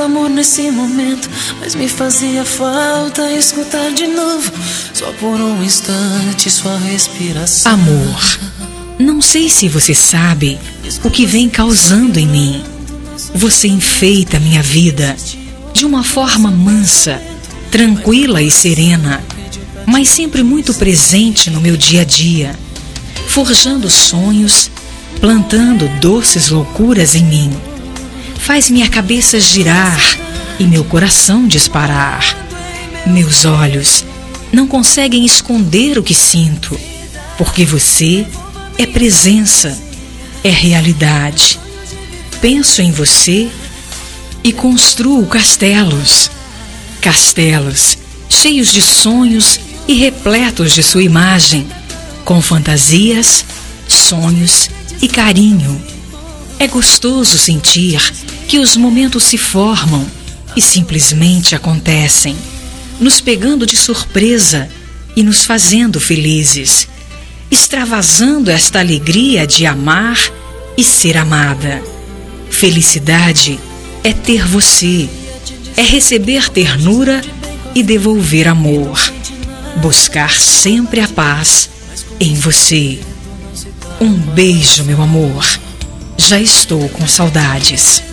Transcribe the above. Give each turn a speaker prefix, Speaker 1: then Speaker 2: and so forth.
Speaker 1: amor nesse momento, mas me fazia falta escutar de novo, só por um instante, sua respiração.
Speaker 2: Amor, não sei se você sabe o que vem causando em mim. Você enfeita minha vida de uma forma mansa, tranquila e serena, mas sempre muito presente no meu dia a dia, forjando sonhos, plantando doces loucuras em mim. Faz minha cabeça girar e meu coração disparar. Meus olhos não conseguem esconder o que sinto, porque você é presença, é realidade. Penso em você e construo castelos. Castelos cheios de sonhos e repletos de sua imagem, com fantasias, sonhos e carinho. É gostoso sentir que os momentos se formam e simplesmente acontecem, nos pegando de surpresa e nos fazendo felizes, extravasando esta alegria de amar e ser amada. Felicidade é ter você, é receber ternura e devolver amor, buscar sempre a paz em você. Um beijo, meu amor. Já estou com saudades.